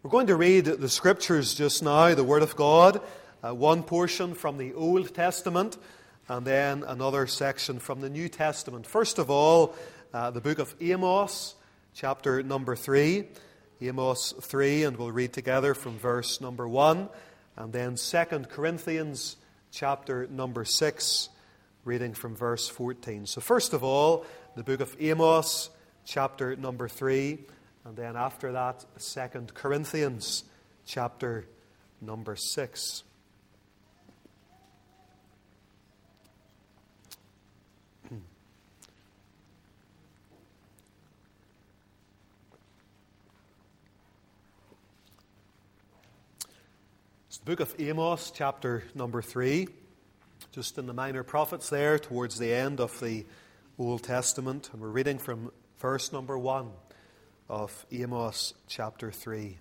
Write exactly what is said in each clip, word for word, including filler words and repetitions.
We're going to read the Scriptures just now, the Word of God, uh, one portion from the Old Testament, and then another section from the New Testament. First of all, uh, the book of Amos, chapter number three. Amos three, and we'll read together from verse number one, and then Second Corinthians, chapter number six, reading from verse fourteen. So first of all, the book of Amos, chapter number three, and then after that, Second Corinthians, chapter number six. It's the book of Amos, chapter number three, just in the Minor Prophets there, towards the end of the Old Testament, and we're reading from verse number one of Amos chapter three.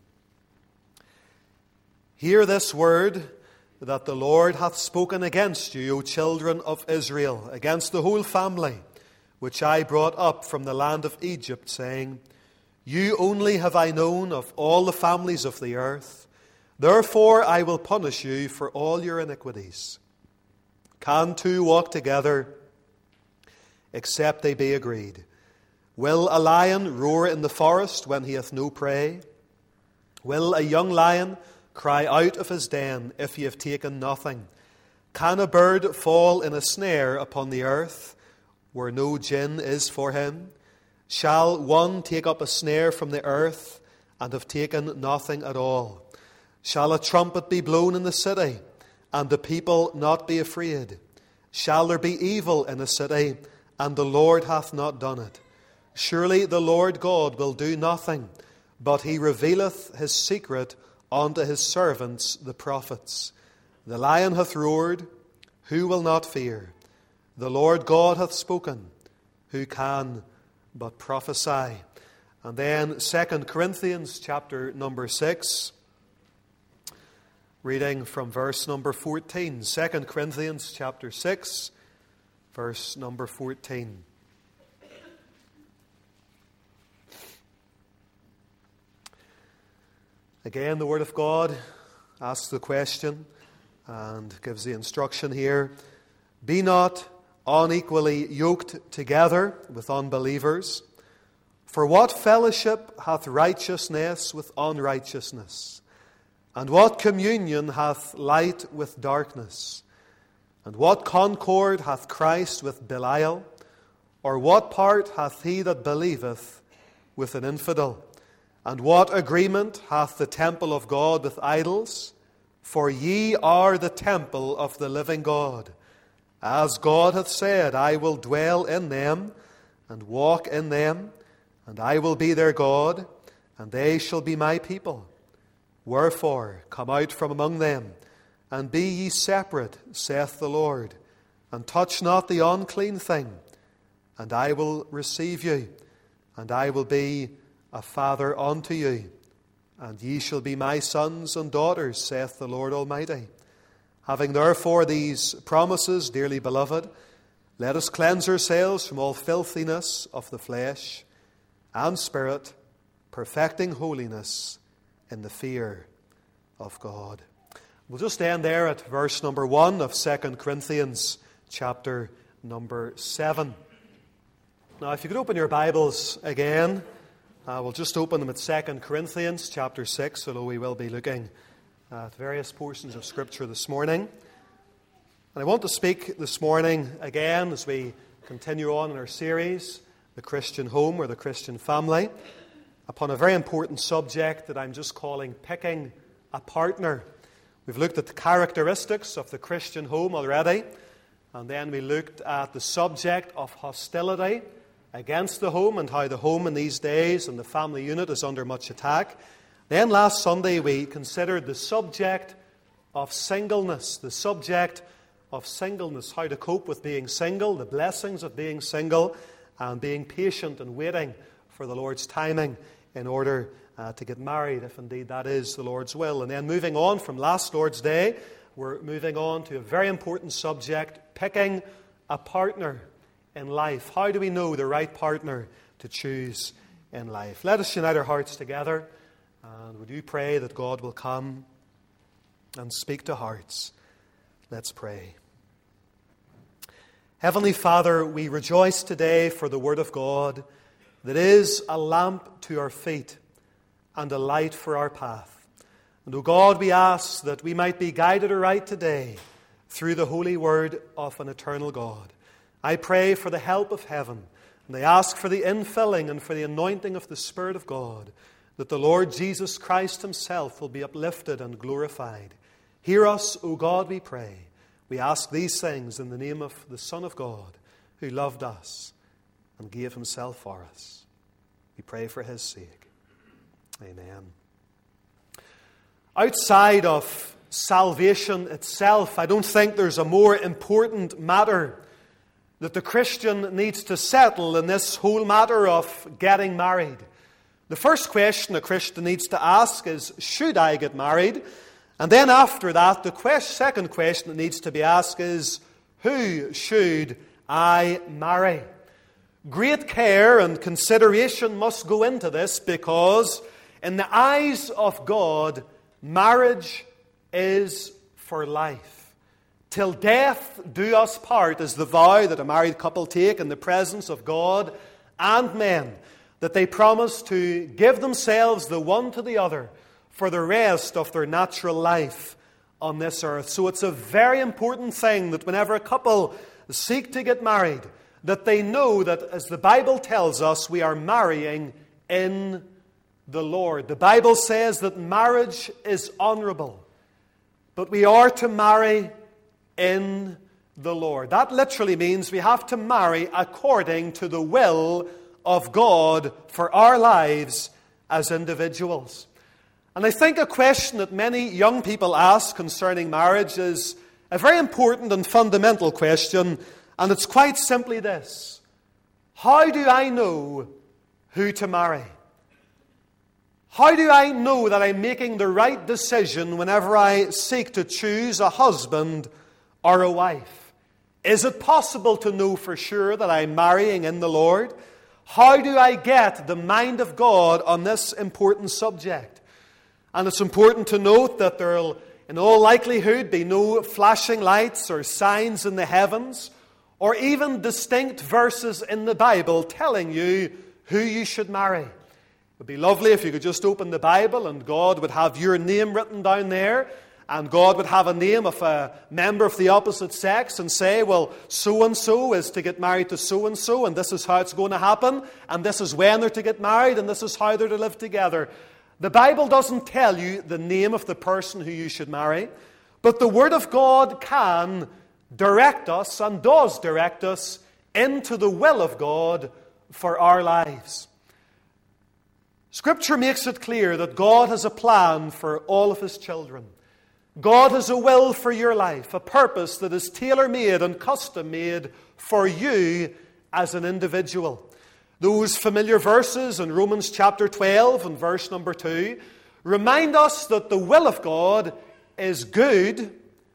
Hear this word that the Lord hath spoken against you, O children of Israel, against the whole family, which I brought up from the land of Egypt, saying, You only have I known of all the families of the earth. Therefore I will punish you for all your iniquities. Can two walk together, except they be agreed? Will a lion roar in the forest when he hath no prey? Will a young lion cry out of his den if he have taken nothing? Can a bird fall in a snare upon the earth, where no gin is for him? Shall one take up a snare from the earth, and have taken nothing at all? Shall a trumpet be blown in the city, and the people not be afraid? Shall there be evil in a city, and the Lord hath not done it? Surely the Lord God will do nothing, but he revealeth his secret unto his servants the prophets. The lion hath roared, who will not fear? The Lord God hath spoken, who can but prophesy? And then Second Corinthians chapter number six, reading from verse number fourteen. Second Corinthians chapter six, verse number fourteen. Again, the Word of God asks the question and gives the instruction here. Be not unequally yoked together with unbelievers. For what fellowship hath righteousness with unrighteousness? And what communion hath light with darkness? And what concord hath Christ with Belial? Or what part hath he that believeth with an infidel? And what agreement hath the temple of God with idols? For ye are the temple of the living God. As God hath said, I will dwell in them, and walk in them, and I will be their God, and they shall be my people. Wherefore, come out from among them, and be ye separate, saith the Lord, and touch not the unclean thing, and I will receive you, and I will be a father unto you, and ye shall be my sons and daughters, saith the Lord Almighty. Having therefore these promises, dearly beloved, let us cleanse ourselves from all filthiness of the flesh and spirit, perfecting holiness in the fear of God. We'll just end there at verse number one of Second Corinthians chapter number seven. Now, if you could open your Bibles again, Uh, we'll just open them at Second Corinthians chapter six, although we will be looking at various portions of Scripture this morning. And I want to speak this morning again as we continue on in our series, The Christian Home or the Christian Family, upon a very important subject that I'm just calling picking a partner. We've looked at the characteristics of the Christian home already, and then we looked at the subject of hostility against the home and how the home in these days and the family unit is under much attack. Then last Sunday we considered the subject of singleness, the subject of singleness, how to cope with being single, the blessings of being single, and being patient and waiting for the Lord's timing in order uh, to get married, if indeed that is the Lord's will. And then moving on from last Lord's Day, we're moving on to a very important subject, picking a partner in life. How do we know the right partner to choose in life? Let us unite our hearts together And would you pray that God will come and speak to hearts? Let's pray. Heavenly Father, we rejoice today for the Word of God that is a lamp to our feet and a light for our path. And, O God, we ask that we might be guided aright today through the holy Word of an eternal God. I pray for the help of heaven, and I ask for the infilling and for the anointing of the Spirit of God, that the Lord Jesus Christ Himself will be uplifted and glorified. Hear us, O God, we pray. We ask these things in the name of the Son of God, who loved us and gave Himself for us. We pray for His sake. Amen. Outside of salvation itself, I don't think there's a more important matter that the Christian needs to settle in this whole matter of getting married. The first question a Christian needs to ask is, should I get married? And then after that, the quest, second question that needs to be asked is, who should I marry? Great care and consideration must go into this, because in the eyes of God, marriage is for life. Till death do us part is the vow that a married couple take in the presence of God and men, that they promise to give themselves the one to the other for the rest of their natural life on this earth. So it's a very important thing that whenever a couple seek to get married, that they know that, as the Bible tells us, we are marrying in the Lord. The Bible says that marriage is honorable, but we are to marry in the Lord. That literally means we have to marry according to the will of God for our lives as individuals. And I think a question that many young people ask concerning marriage is a very important and fundamental question, and it's quite simply this: how do I know who to marry? How do I know that I'm making the right decision whenever I seek to choose a husband or a wife? Is it possible to know for sure that I'm marrying in the Lord? How do I get the mind of God on this important subject? And it's important to note that there will, in all likelihood, be no flashing lights or signs in the heavens, or even distinct verses in the Bible telling you who you should marry. It would be lovely if you could just open the Bible and God would have your name written down there, and God would have a name of a member of the opposite sex and say, well, so-and-so is to get married to so-and-so, and this is how it's going to happen, and this is when they're to get married, and this is how they're to live together. The Bible doesn't tell you the name of the person who you should marry, but the Word of God can direct us, and does direct us, into the will of God for our lives. Scripture makes it clear that God has a plan for all of His children. God has a will for your life, a purpose that is tailor-made and custom-made for you as an individual. Those familiar verses in Romans chapter twelve and verse number two remind us that the will of God is good,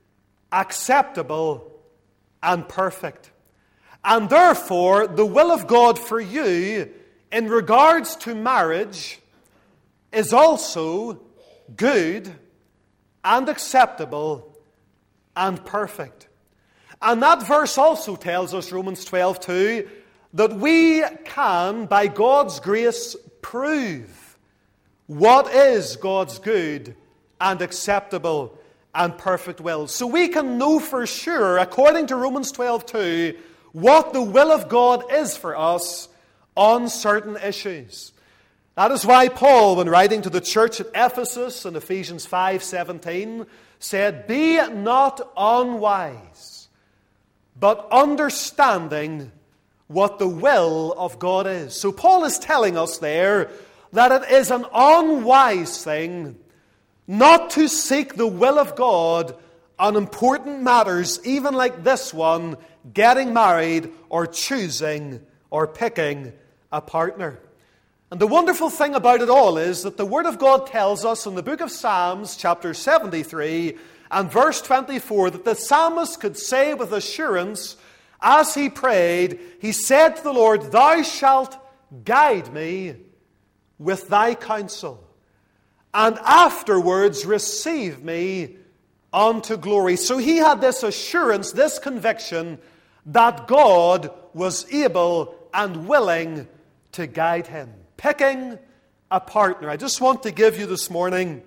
acceptable, and perfect. And therefore, the will of God for you in regards to marriage is also good and acceptable and perfect. And that verse also tells us, Romans twelve two, that we can, by God's grace, prove what is God's good and acceptable and perfect will. So we can know for sure, according to Romans twelve two, what the will of God is for us on certain issues. That is why Paul, when writing to the church at Ephesus in Ephesians five seventeen, said, "Be not unwise, but understanding what the will of God is." So Paul is telling us there that it is an unwise thing not to seek the will of God on important matters, even like this one, getting married or choosing or picking a partner. And the wonderful thing about it all is that the Word of God tells us in the book of Psalms, chapter seventy-three and verse twenty-four, that the psalmist could say with assurance, as he prayed, he said to the Lord, "Thou shalt guide me with thy counsel, and afterwards receive me unto glory. So he had this assurance, this conviction, that God was able and willing to guide him. Picking a partner. I just want to give you this morning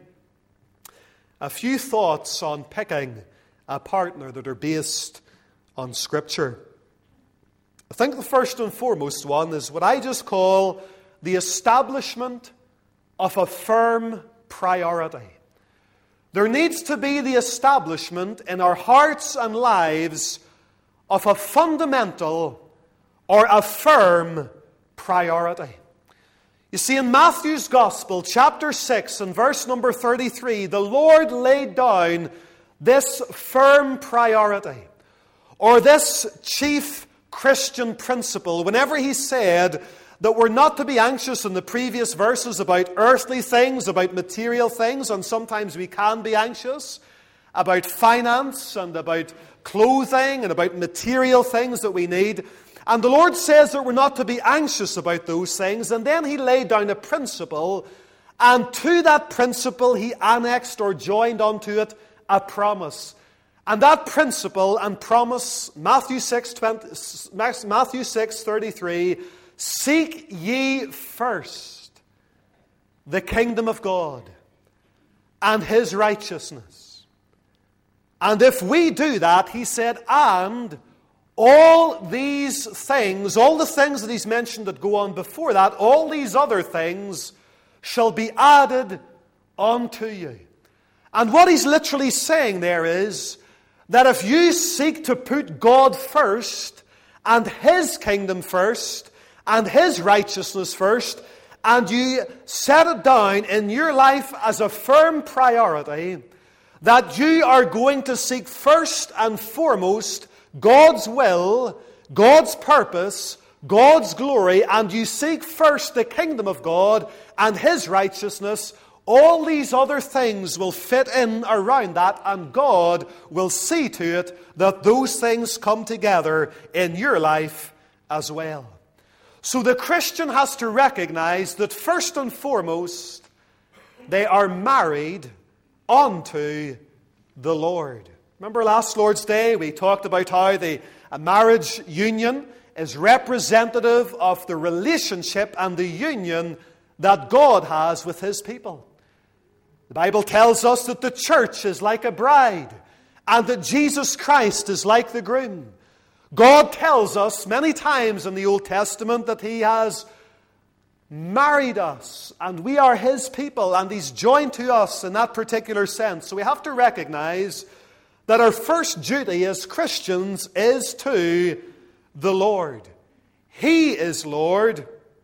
a few thoughts on picking a partner that are based on Scripture. I think the first and foremost one is what I just call the establishment of a firm priority. There needs to be the establishment in our hearts and lives of a fundamental or a firm priority. You see, in Matthew's Gospel, chapter six and verse number thirty-three, the Lord laid down this firm priority, or this chief Christian principle, whenever he said that we're not to be anxious in the previous verses about earthly things, about material things, and sometimes we can be anxious about finance and about clothing and about material things that we need. And the Lord says that we're not to be anxious about those things. And then he laid down a principle, and to that principle he annexed or joined onto it a promise. And that principle and promise, Matthew six, twenty, Matthew six thirty-three, seek ye first the kingdom of God and his righteousness. And if we do that, he said, and all these things, all the things that he's mentioned that go on before that, all these other things shall be added unto you. And what he's literally saying there is that if you seek to put God first, and his kingdom first, and his righteousness first, and you set it down in your life as a firm priority, that you are going to seek first and foremost God's will, God's purpose, God's glory, and you seek first the kingdom of God and his righteousness, all these other things will fit in around that, and God will see to it that those things come together in your life as well. So the Christian has to recognize that first and foremost, they are married unto the Lord. Remember last Lord's Day, we talked about how the a marriage union is representative of the relationship and the union that God has with his people. The Bible tells us that the church is like a bride, and that Jesus Christ is like the groom. God tells us many times in the Old Testament that he has married us, and we are his people, and he's joined to us in that particular sense. So we have to recognize that our first duty as Christians is to the Lord. He is Lord,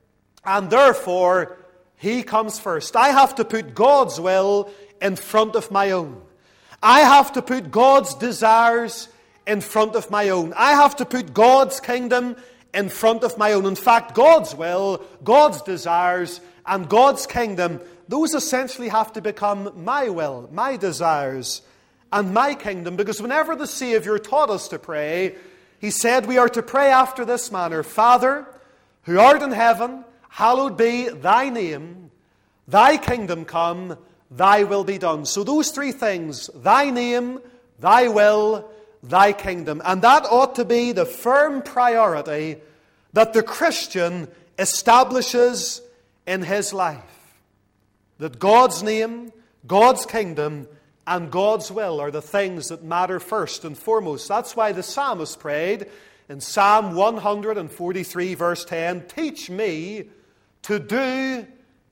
and therefore he comes first. I have to put God's will in front of my own. I have to put God's desires in front of my own. I have to put God's kingdom in front of my own. In fact, God's will, God's desires, and God's kingdom, those essentially have to become my will, my desires, and my kingdom. Because whenever the Savior taught us to pray, he said we are to pray after this manner: Father, who art in heaven, hallowed be thy name. Thy kingdom come, thy will be done. So those three things: thy name, thy will, thy kingdom. And that ought to be the firm priority that the Christian establishes in his life. That God's name, God's kingdom, and God's will are the things that matter first and foremost. That's why the psalmist prayed in Psalm one forty-three, verse ten, teach me to do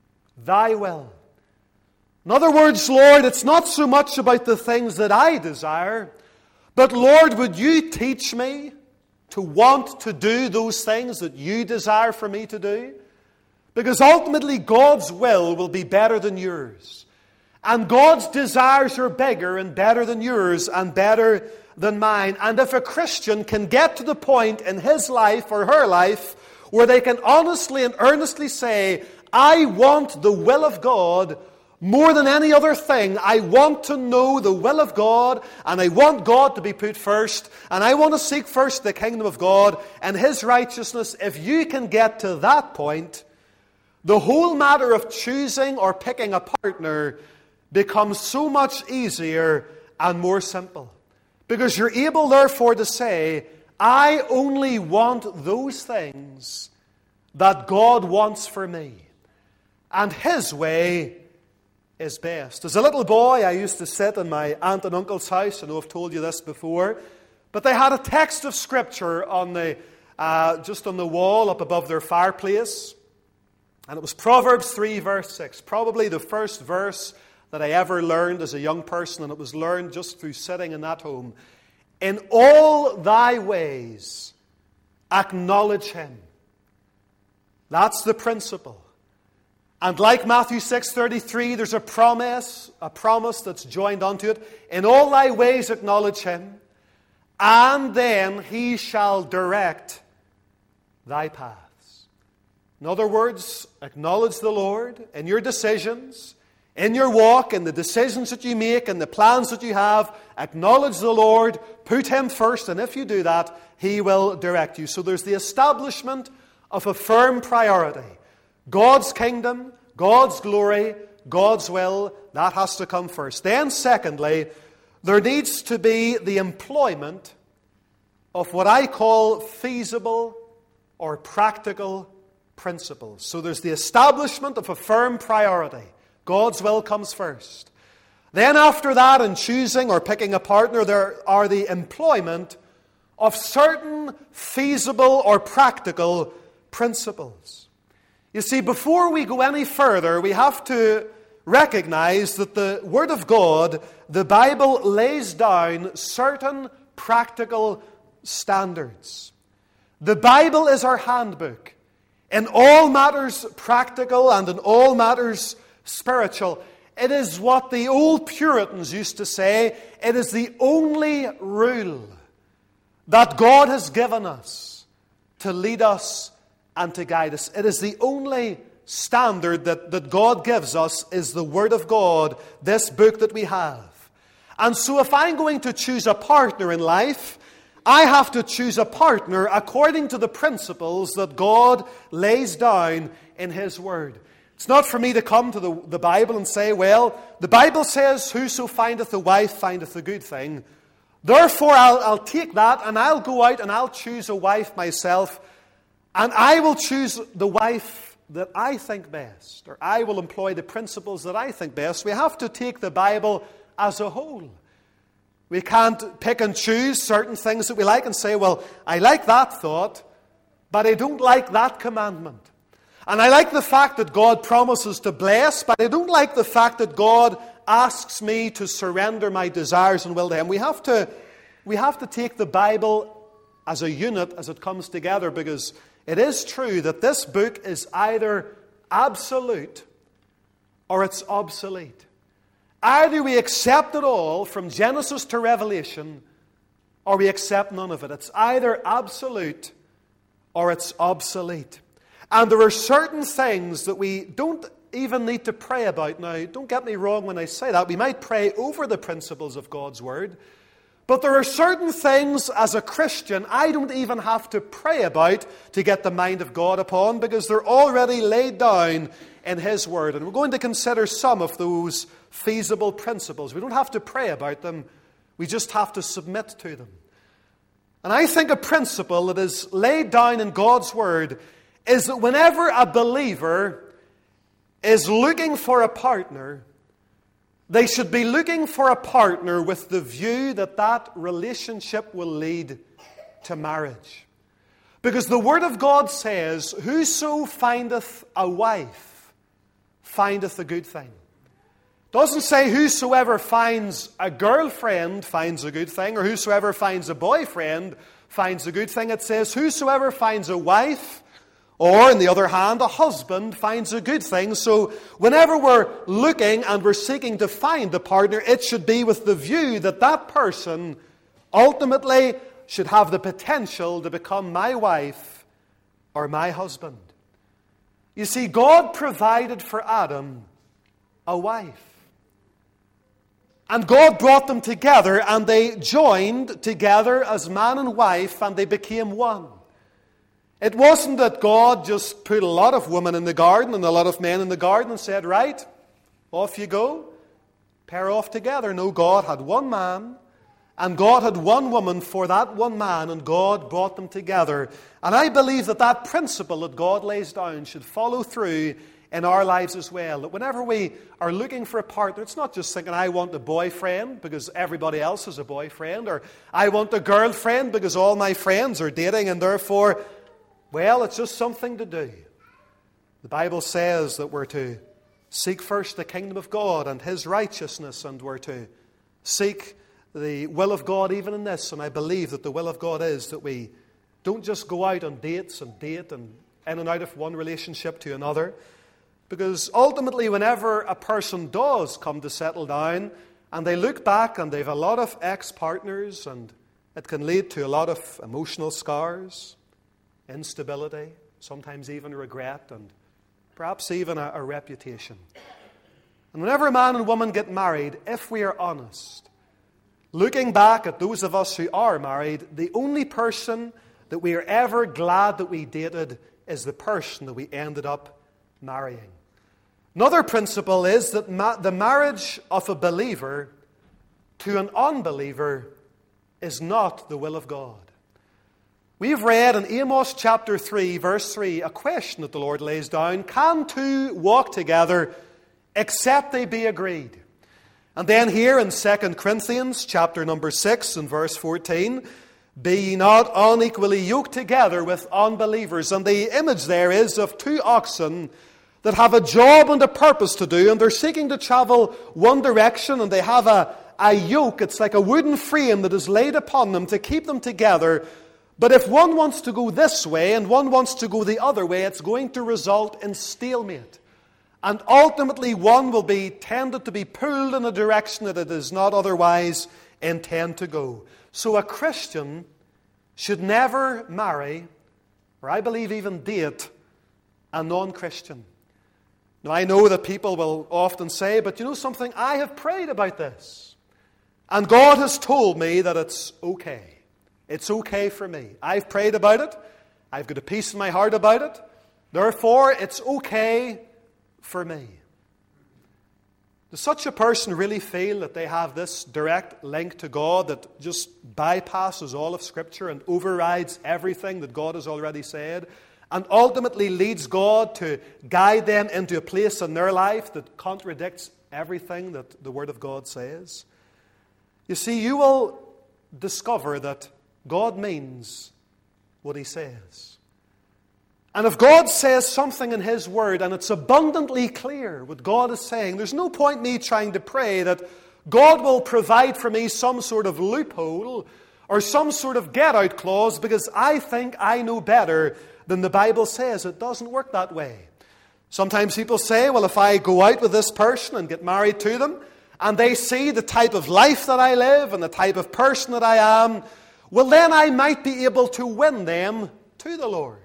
thy will. In other words, Lord, it's not so much about the things that I desire, but Lord, would you teach me to want to do those things that you desire for me to do? Because ultimately God's will will be better than yours. And God's desires are bigger and better than yours and better than mine. And if a Christian can get to the point in his life or her life where they can honestly and earnestly say, I want the will of God more than any other thing. I want to know the will of God, and I want God to be put first, and I want to seek first the kingdom of God and his righteousness. If you can get to that point, the whole matter of choosing or picking a partner becomes so much easier and more simple. Because you're able, therefore, to say, I only want those things that God wants for me. And His way is best. As a little boy, I used to sit in my aunt and uncle's house. I know I've told you this before. But they had a text of Scripture on the uh, just on the wall up above their fireplace. And it was Proverbs three, verse six. Probably the first verse that I ever learned as a young person. And it was learned just through sitting in that home. In all thy ways, acknowledge Him. That's the principle. And like Matthew six thirty-three, there's a promise, a promise that's joined onto it. In all thy ways acknowledge Him, and then He shall direct thy paths. In other words, acknowledge the Lord in your decisions, in your walk, in the decisions that you make, in the plans that you have. Acknowledge the Lord, put Him first, and if you do that, He will direct you. So there's the establishment of a firm priority. God's kingdom, God's glory, God's will, that has to come first. Then, secondly, there needs to be the employment of what I call feasible or practical principles. So there's the establishment of a firm priority. God's will comes first. Then after that, in choosing or picking a partner, there are the employment of certain feasible or practical principles. You see, before we go any further, we have to recognize that the Word of God, the Bible, lays down certain practical standards. The Bible is our handbook in all matters practical and in all matters spiritual. It is what the old Puritans used to say. It is the only rule that God has given us to lead us and to guide us. It is the only standard that, that God gives us, is the Word of God, this book that we have. And so if I'm going to choose a partner in life, I have to choose a partner according to the principles that God lays down in His Word. It's not for me to come to the, the Bible and say, well, the Bible says, whoso findeth a wife findeth a good thing. Therefore, I'll, I'll take that and I'll go out and I'll choose a wife myself. And I will choose the wife that I think best, or I will employ the principles that I think best. We have to take the Bible as a whole. We can't pick and choose certain things that we like and say, well, I like that thought, but I don't like that commandment. And I like the fact that God promises to bless, but I don't like the fact that God asks me to surrender my desires and will to Him. We have to, we have to take the Bible as a unit as it comes together, because it is true that this book is either absolute or it's obsolete. Either we accept it all from Genesis to Revelation, or we accept none of it. It's either absolute or it's obsolete. And there are certain things that we don't even need to pray about. Now, don't get me wrong when I say that. We might pray over the principles of God's Word. But there are certain things as a Christian I don't even have to pray about to get the mind of God upon, because they're already laid down in His Word. And we're going to consider some of those feasible principles. We don't have to pray about them. We just have to submit to them. And I think a principle that is laid down in God's Word is that whenever a believer is looking for a partner, they should be looking for a partner with the view that that relationship will lead to marriage. Because the Word of God says, whoso findeth a wife findeth a good thing. It doesn't say whosoever finds a girlfriend finds a good thing, or whosoever finds a boyfriend finds a good thing. It says whosoever finds a wife, or, on the other hand, a husband finds a good thing. So whenever we're looking and we're seeking to find a partner, it should be with the view that that person ultimately should have the potential to become my wife or my husband. You see, God provided for Adam a wife. And God brought them together, and they joined together as man and wife, and they became one. It wasn't that God just put a lot of women in the garden and a lot of men in the garden and said, right, off you go, pair off together. No, God had one man, and God had one woman for that one man, and God brought them together. And I believe that that principle that God lays down should follow through in our lives as well. That whenever we are looking for a partner, it's not just thinking, I want a boyfriend because everybody else has a boyfriend, or I want a girlfriend because all my friends are dating, and therefore, well, it's just something to do. The Bible says that we're to seek first the kingdom of God and His righteousness, and we're to seek the will of God even in this. And I believe that the will of God is that we don't just go out on dates and date and in and out of one relationship to another. Because ultimately, whenever a person does come to settle down and they look back and they've a lot of ex-partners, and it can lead to a lot of emotional scars, instability, sometimes even regret, and perhaps even a, a reputation. And whenever a man and woman get married, if we are honest, looking back at those of us who are married, the only person that we are ever glad that we dated is the person that we ended up marrying. Another principle is that ma- the marriage of a believer to an unbeliever is not the will of God. We've read in Amos chapter three, verse three, a question that the Lord lays down. Can two walk together except they be agreed? And then here in Second Corinthians chapter number six and verse fourteen, be ye not unequally yoked together with unbelievers. And the image there is of two oxen that have a job and a purpose to do, and they're seeking to travel one direction, and they have a, a yoke. It's like a wooden frame that is laid upon them to keep them together. But if one wants to go this way and one wants to go the other way, it's going to result in stalemate. And ultimately, one will be tended to be pulled in a direction that it is not otherwise intend to go. So a Christian should never marry, or I believe even date, a non-Christian. Now, I know that people will often say, but you know something, I have prayed about this. And God has told me that it's okay. It's okay for me. I've prayed about it. I've got a peace in my heart about it. Therefore, it's okay for me. Does such a person really feel that they have this direct link to God that just bypasses all of Scripture and overrides everything that God has already said, and ultimately leads God to guide them into a place in their life that contradicts everything that the Word of God says? You see, you will discover that God means what He says. And if God says something in His Word and it's abundantly clear what God is saying, there's no point me trying to pray that God will provide for me some sort of loophole or some sort of get-out clause because I think I know better than the Bible says. It doesn't work that way. Sometimes people say, well, if I go out with this person and get married to them, and they see the type of life that I live and the type of person that I am, well, then I might be able to win them to the Lord.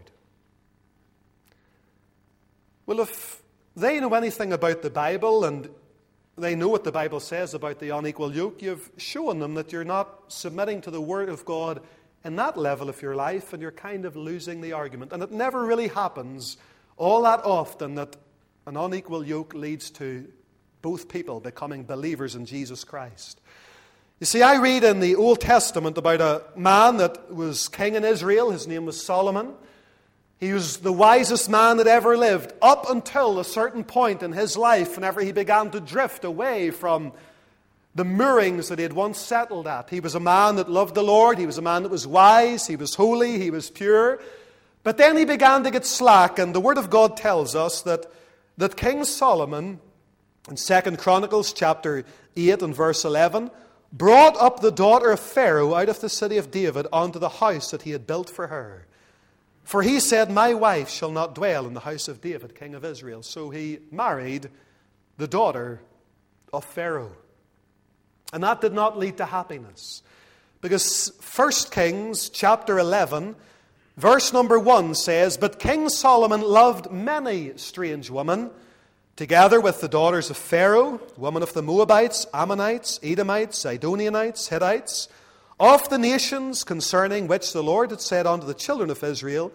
Well, if they know anything about the Bible and they know what the Bible says about the unequal yoke, you've shown them that you're not submitting to the Word of God in that level of your life, and you're kind of losing the argument. And it never really happens all that often that an unequal yoke leads to both people becoming believers in Jesus Christ. You see, I read in the Old Testament about a man that was king in Israel. His name was Solomon. He was the wisest man that ever lived up until a certain point in his life whenever he began to drift away from the moorings that he had once settled at. He was a man that loved the Lord. He was a man that was wise. He was holy. He was pure. But then he began to get slack, and the Word of God tells us that, that King Solomon, in Second Chronicles chapter eight and verse eleven, brought up the daughter of Pharaoh out of the city of David unto the house that he had built for her. For he said, my wife shall not dwell in the house of David, king of Israel. So he married the daughter of Pharaoh. And that did not lead to happiness. Because First Kings chapter eleven, verse number one says, but King Solomon loved many strange women, together with the daughters of Pharaoh, women of the Moabites, Ammonites, Edomites, Zidonianites, Hittites, of the nations concerning which the Lord had said unto the children of Israel,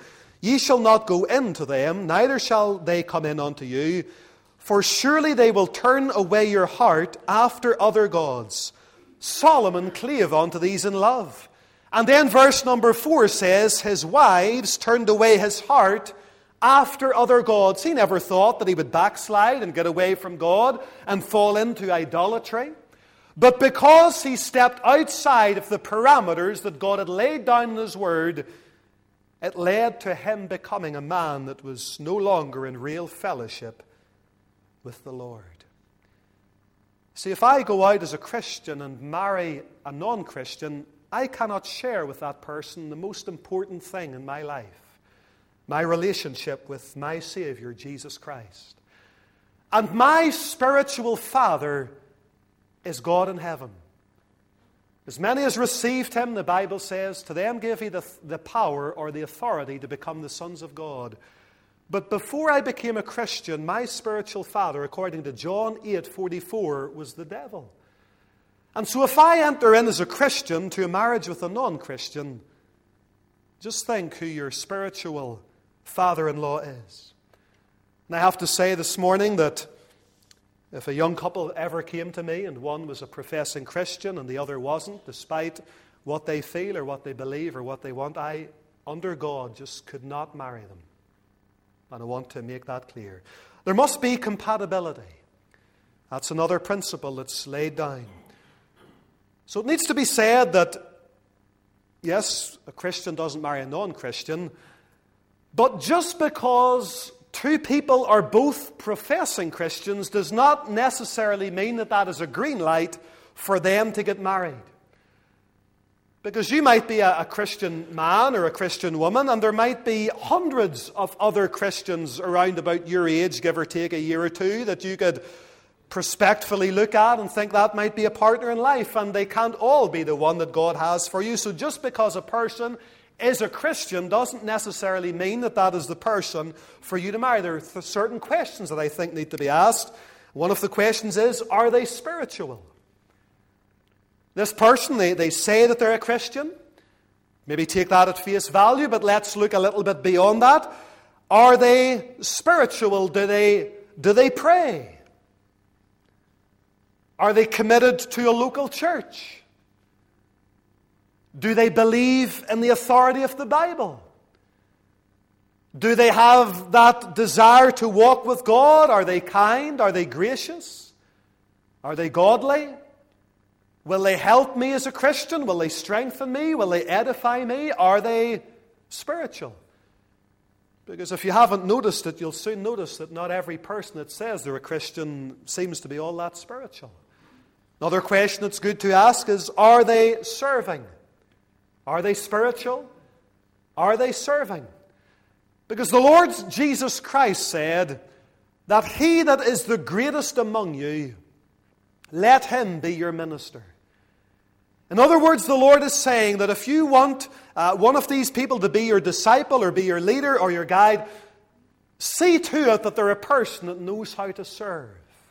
Ye shall not go into them, neither shall they come in unto you. For surely they will turn away your heart after other gods. Solomon clave unto these in love. And then verse number four says, his wives turned away his heart after other gods. He never thought that he would backslide and get away from God and fall into idolatry. But because he stepped outside of the parameters that God had laid down in His Word, it led to him becoming a man that was no longer in real fellowship with the Lord. See, if I go out as a Christian and marry a non-Christian, I cannot share with that person the most important thing in my life, my relationship with my Savior, Jesus Christ. And my spiritual father is God in heaven. As many as received Him, the Bible says, to them gave He the, the power or the authority to become the sons of God. But before I became a Christian, my spiritual father, according to John eight forty-four, was the devil. And so if I enter in as a Christian to a marriage with a non-Christian, just think who your spiritual father-in-law is. And I have to say this morning that if a young couple ever came to me and one was a professing Christian and the other wasn't, despite what they feel or what they believe or what they want, I, under God, just could not marry them. And I want to make that clear. There must be compatibility. That's another principle that's laid down. So it needs to be said that, yes, a Christian doesn't marry a non-Christian, but just because two people are both professing Christians does not necessarily mean that that is a green light for them to get married. Because you might be a, a Christian man or a Christian woman, and there might be hundreds of other Christians around about your age, give or take a year or two, that you could prospectively look at and think that might be a partner in life, and they can't all be the one that God has for you. So just because a person is a Christian doesn't necessarily mean that that is the person for you to marry. There are th- certain questions that I think need to be asked. One of the questions is, are they spiritual? This person, they, they say that they're a Christian. Maybe take that at face value, but let's look a little bit beyond that. Are they spiritual? Do they, do they pray? Are they committed to a local church? Do they believe in the authority of the Bible? Do they have that desire to walk with God? Are they kind? Are they gracious? Are they godly? Will they help me as a Christian? Will they strengthen me? Will they edify me? Are they spiritual? Because if you haven't noticed it, you'll soon notice that not every person that says they're a Christian seems to be all that spiritual. Another question that's good to ask is, are they serving? Are they spiritual? Are they serving? Because the Lord Jesus Christ said that he that is the greatest among you, let him be your minister. In other words, the Lord is saying that if you want uh, one of these people to be your disciple or be your leader or your guide, see to it that they're a person that knows how to serve.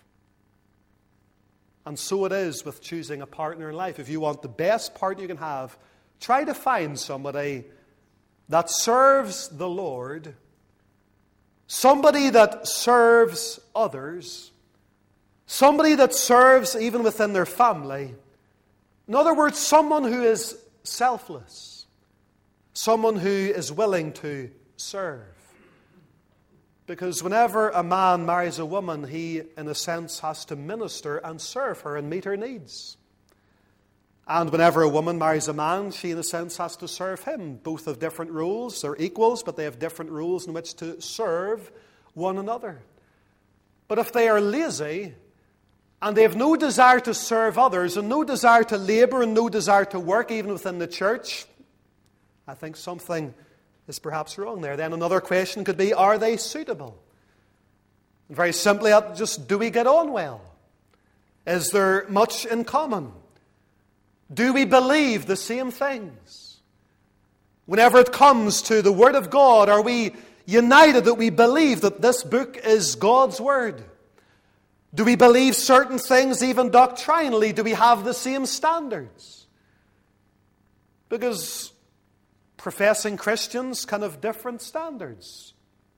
And so it is with choosing a partner in life. If you want the best partner you can have, try to find somebody that serves the Lord, somebody that serves others, somebody that serves even within their family. In other words, someone who is selfless, someone who is willing to serve. Because whenever a man marries a woman, he, in a sense, has to minister and serve her and meet her needs. And whenever a woman marries a man, she, in a sense, has to serve him. Both have different roles. They're equals, but they have different roles in which to serve one another. But if they are lazy, and they have no desire to serve others, and no desire to labor, and no desire to work, even within the church, I think something is perhaps wrong there. Then another question could be, are they suitable? And very simply, just do we get on well? Is there much in common? Do we believe the same things? Whenever it comes to the Word of God, are we united that we believe that this book is God's Word? Do we believe certain things even doctrinally? Do we have the same standards? Because professing Christians can have different standards.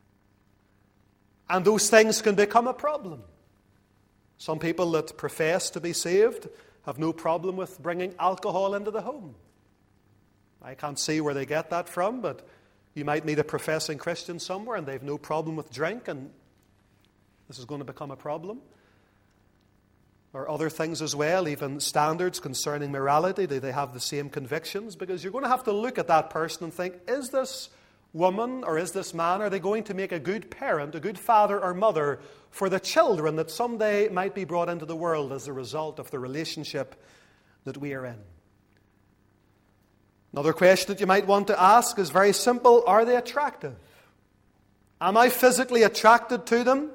And those things can become a problem. Some people that profess to be saved have no problem with bringing alcohol into the home. I can't see where they get that from, but you might meet a professing Christian somewhere and they have no problem with drink, and this is going to become a problem. Or other things as well, even standards concerning morality. Do they have the same convictions? Because you're going to have to look at that person and think, is this woman or is this man, are they going to make a good parent, a good father or mother for the children that someday might be brought into the world as a result of the relationship that we are in? Another question that you might want to ask is very simple. Are they attractive? Am I physically attracted to them?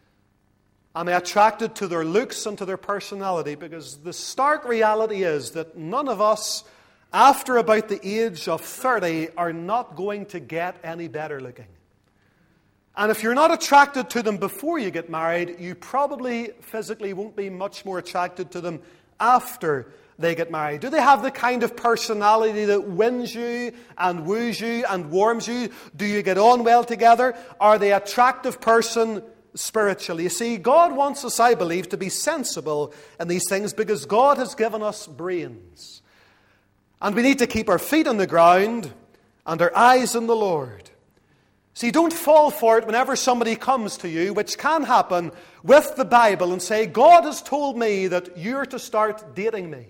Am I attracted to their looks and to their personality? Because the stark reality is that none of us, after about the age of thirty, are not going to get any better looking. And if you're not attracted to them before you get married, you probably physically won't be much more attracted to them after they get married. Do they have the kind of personality that wins you and woos you and warms you? Do you get on well together? Are they an attractive person spiritually? You see, God wants us, I believe, to be sensible in these things because God has given us brains. And we need to keep our feet on the ground and our eyes on the Lord. See, don't fall for it whenever somebody comes to you, which can happen, with the Bible and say, God has told me that you're to start dating me.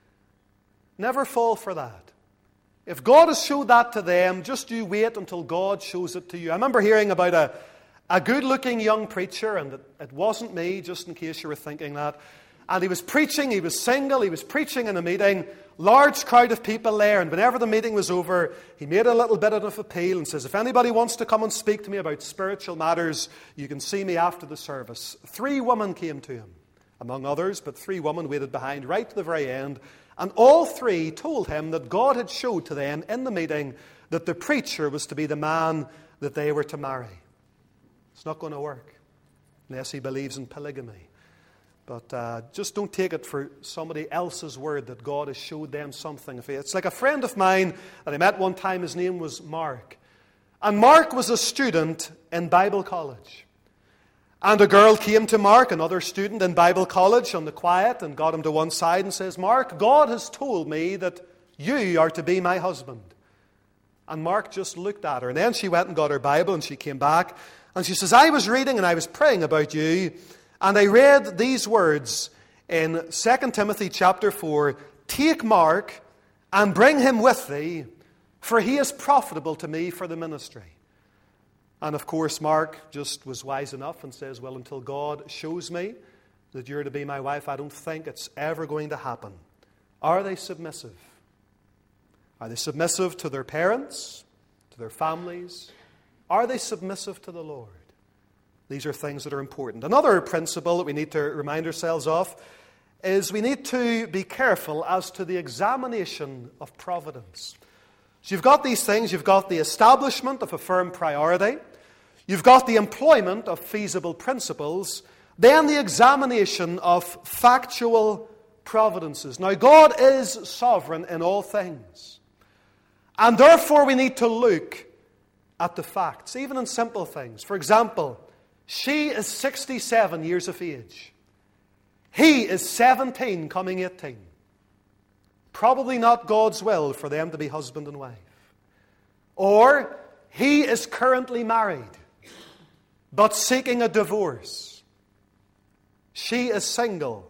Never fall for that. If God has showed that to them, just you wait until God shows it to you. I remember hearing about a, a good-looking young preacher, and it, it wasn't me, just in case you were thinking that. And he was preaching, he was single, he was preaching in a meeting, large crowd of people there, and whenever the meeting was over, he made a little bit of appeal and says, if anybody wants to come and speak to me about spiritual matters, you can see me after the service. Three women came to him, among others, but three women waited behind right to the very end, and all three told him that God had showed to them in the meeting that the preacher was to be the man that they were to marry. It's not going to work unless he believes in polygamy. But uh, just don't take it for somebody else's word that God has showed them something. It's like a friend of mine that I met one time. His name was Mark. And Mark was a student in Bible college. And a girl came to Mark, another student in Bible college, on the quiet, and got him to one side and says, Mark, God has told me that you are to be my husband. And Mark just looked at her. And then she went and got her Bible and she came back. And she says, I was reading and I was praying about you. And I read these words in Second Timothy chapter four, take Mark and bring him with thee, for he is profitable to me for the ministry. And of course, Mark just was wise enough and says, well, until God shows me that you're to be my wife, I don't think it's ever going to happen. Are they submissive? Are they submissive to their parents, to their families? Are they submissive to the Lord? These are things that are important. Another principle that we need to remind ourselves of is we need to be careful as to the examination of providence. So you've got these things. You've got the establishment of a firm priority. You've got the employment of feasible principles. Then the examination of factual providences. Now, God is sovereign in all things. And therefore, we need to look at the facts, even in simple things. For example, she is sixty-seven years of age. He is seventeen, coming eighteen. Probably not God's will for them to be husband and wife. Or he is currently married, but seeking a divorce. She is single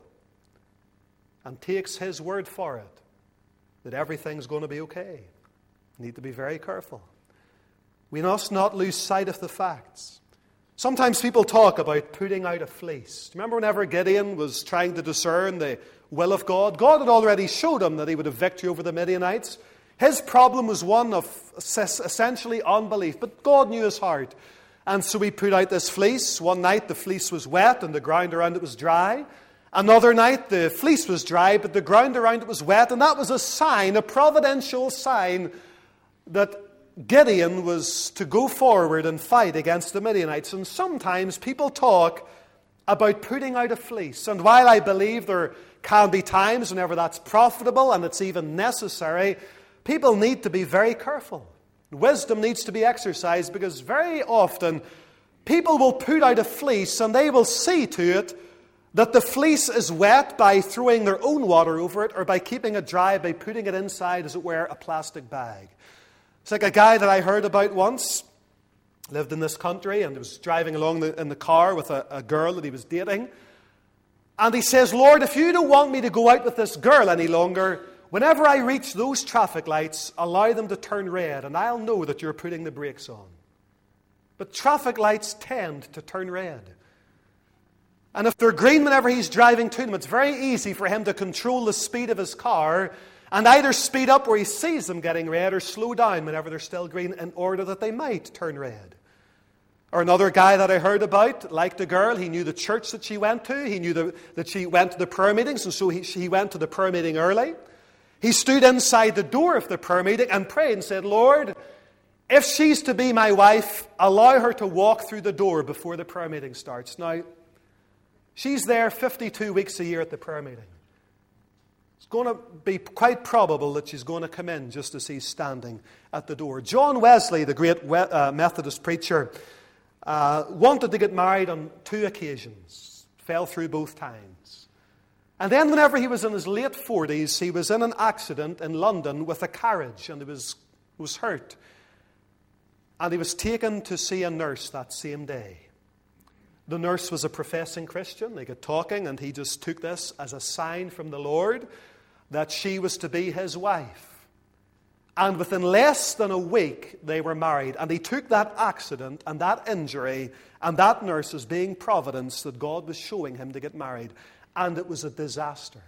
and takes his word for it that everything's going to be okay. Need to be very careful. We must not lose sight of the facts. Sometimes people talk about putting out a fleece. Do you remember whenever Gideon was trying to discern the will of God? God had already showed him that he would have victory over the Midianites. His problem was one of essentially unbelief, but God knew his heart. And so he put out this fleece. One night the fleece was wet and the ground around it was dry. Another night the fleece was dry, but the ground around it was wet. And that was a sign, a providential sign, that Gideon was to go forward and fight against the Midianites. And sometimes people talk about putting out a fleece. And while I believe there can be times whenever that's profitable and it's even necessary, people need to be very careful. Wisdom needs to be exercised because very often people will put out a fleece and they will see to it that the fleece is wet by throwing their own water over it or by keeping it dry by putting it inside, as it were, a plastic bag. It's like a guy that I heard about once, lived in this country and was driving along the, in the car with a, a girl that he was dating. And he says, Lord, if you don't want me to go out with this girl any longer, whenever I reach those traffic lights, allow them to turn red, and I'll know that you're putting the brakes on. But traffic lights tend to turn red. And if they're green whenever he's driving to them, it's very easy for him to control the speed of his car and either speed up where he sees them getting red or slow down whenever they're still green in order that they might turn red. Or another guy that I heard about liked a girl. He knew the church that she went to. He knew the, that she went to the prayer meetings, and so he, he went to the prayer meeting early. He stood inside the door of the prayer meeting and prayed and said, Lord, if she's to be my wife, allow her to walk through the door before the prayer meeting starts. Now, she's there fifty-two weeks a year at the prayer meeting. It's going to be quite probable that she's going to come in just as he's standing at the door. John Wesley, the great uh, Methodist preacher, uh, wanted to get married on two occasions. Fell through both times. And then whenever he was in his late forties, he was in an accident in London with a carriage and he was, was hurt. And he was taken to see a nurse that same day. The nurse was a professing Christian. They got talking and he just took this as a sign from the Lord that she was to be his wife. And within less than a week, they were married. And he took that accident and that injury and that nurse as being providence that God was showing him to get married. And it was a disaster.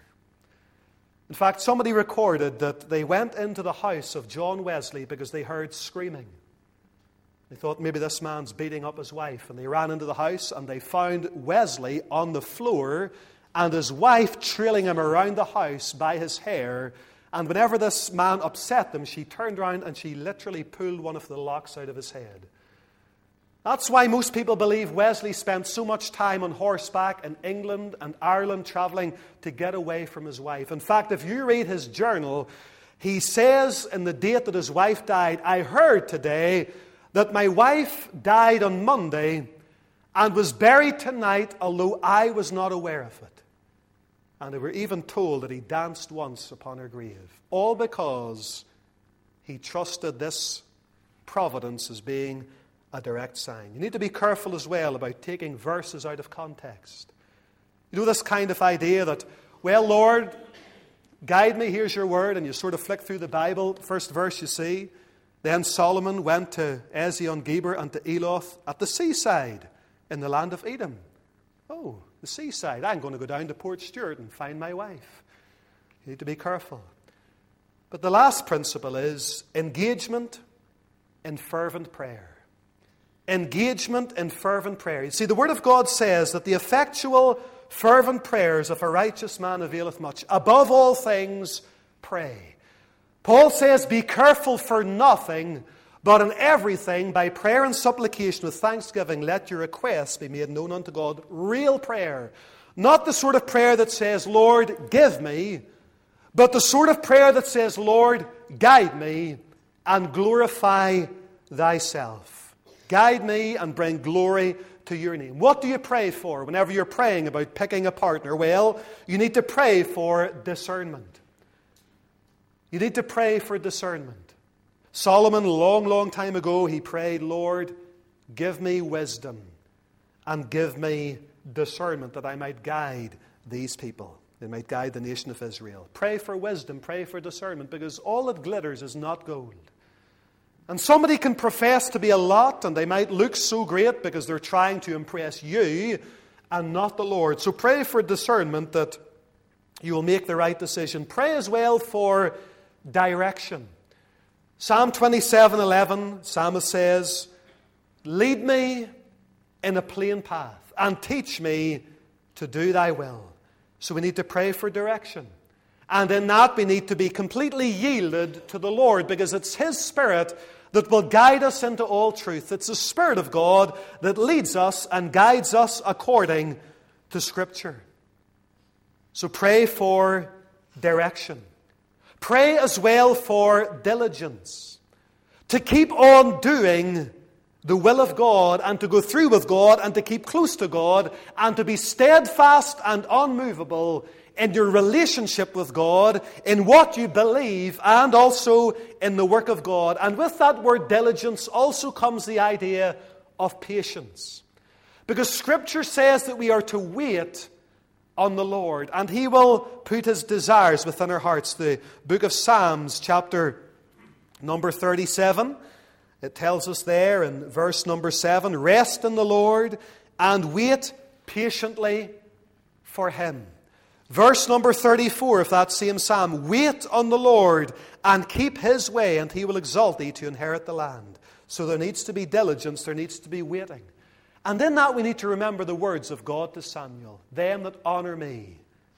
In fact, somebody recorded that they went into the house of John Wesley because they heard screaming. They thought maybe this man's beating up his wife. And they ran into the house and they found Wesley on the floor and his wife trailing him around the house by his hair. And whenever this man upset them, she turned around and she literally pulled one of the locks out of his head. That's why most people believe Wesley spent so much time on horseback in England and Ireland traveling to get away from his wife. In fact, if you read his journal, he says in the date that his wife died, I heard today that my wife died on Monday and was buried tonight, although I was not aware of it. And they were even told that he danced once upon her grave. All because he trusted this providence as being a direct sign. You need to be careful as well about taking verses out of context. You know this kind of idea that, well, Lord, guide me, here's your word, and you sort of flick through the Bible, first verse you see. Then Solomon went to Ezion-Geber and to Eloth at the seaside in the land of Edom. Oh, the seaside. I'm going to go down to Port Stewart and find my wife. You need to be careful. But the last principle is engagement in fervent prayer. Engagement in fervent prayer. You see, the Word of God says that the effectual, fervent prayers of a righteous man availeth much. Above all things, pray. Paul says, be careful for nothing, but in everything, by prayer and supplication with thanksgiving, let your requests be made known unto God. Real prayer. Not the sort of prayer that says, Lord, give me, but the sort of prayer that says, Lord, guide me and glorify thyself. Guide me and bring glory to your name. What do you pray for whenever you're praying about picking a partner? Well, you need to pray for discernment. You need to pray for discernment. Solomon, a long, long time ago, he prayed, Lord, give me wisdom and give me discernment that I might guide these people. They might guide the nation of Israel. Pray for wisdom, pray for discernment, because all that glitters is not gold. And somebody can profess to be a lot, and they might look so great because they're trying to impress you and not the Lord. So pray for discernment that you will make the right decision. Pray as well for direction. Psalm twenty-seven eleven, Psalmist says, lead me in a plain path and teach me to do thy will. So we need to pray for direction. And in that we need to be completely yielded to the Lord, because it's His Spirit that will guide us into all truth. It's the Spirit of God that leads us and guides us according to Scripture. So pray for direction. Pray as well for diligence. to keep on doing the will of God and to go through with God and to keep close to God and to be steadfast and unmovable in your relationship with God, in what you believe, and also in the work of God. And with that word diligence also comes the idea of patience. Because Scripture says that we are to wait on the Lord, and He will put His desires within our hearts. The book of Psalms, chapter number thirty-seven, it tells us there in verse number seven, rest in the Lord and wait patiently for Him. Verse number thirty-four of that same psalm, wait on the Lord and keep His way, and He will exalt thee to inherit the land. So there needs to be diligence, there needs to be waiting. And in that we need to remember the words of God to Samuel, them that honor me,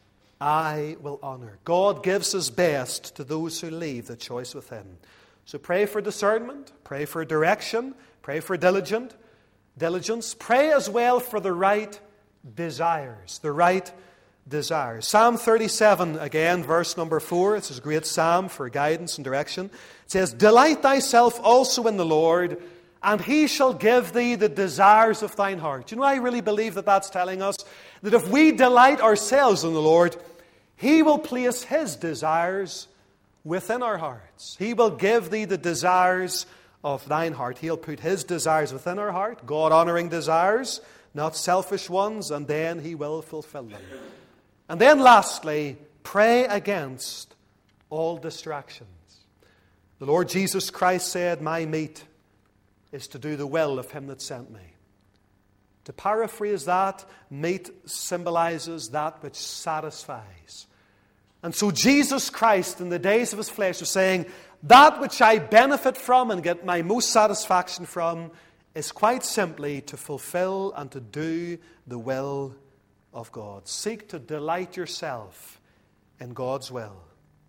I will honor. God gives His best to those who leave the choice with Him. So pray for discernment, pray for direction, pray for diligent diligence. Pray as well for the right desires, the right desires. Psalm thirty-seven, again, verse number four. It's a great psalm for guidance and direction. It says, delight thyself also in the Lord, and He shall give thee the desires of thine heart. You know, I really believe that that's telling us that if we delight ourselves in the Lord, He will place His desires within our hearts. He will give thee the desires of thine heart. He'll put His desires within our heart, God-honoring desires, not selfish ones, and then He will fulfill them. And then lastly, pray against all distractions. The Lord Jesus Christ said, my meat is to do the will of Him that sent me. To paraphrase that, meat symbolizes that which satisfies. And so Jesus Christ, in the days of His flesh, was saying, that which I benefit from and get my most satisfaction from is quite simply to fulfill and to do the will of God. Seek to delight yourself in God's will.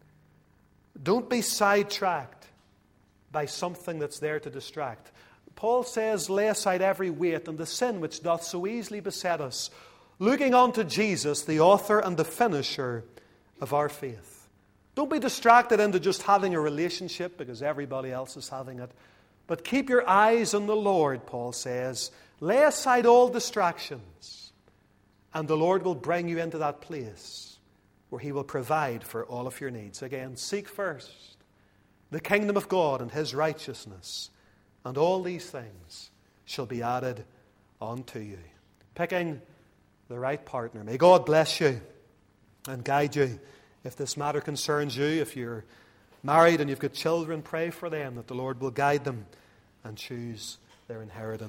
Don't be sidetracked by something that's there to distract. Paul says, lay aside every weight and the sin which doth so easily beset us, looking unto Jesus, the author and the finisher of our faith. Don't be distracted into just having a relationship because everybody else is having it. But keep your eyes on the Lord, Paul says. Lay aside all distractions, and the Lord will bring you into that place where He will provide for all of your needs. Again, seek first the kingdom of God and His righteousness, and all these things shall be added unto you. Picking the right partner. May God bless you and guide you. If this matter concerns you, if you're married and you've got children, pray for them that the Lord will guide them and choose their inheritance.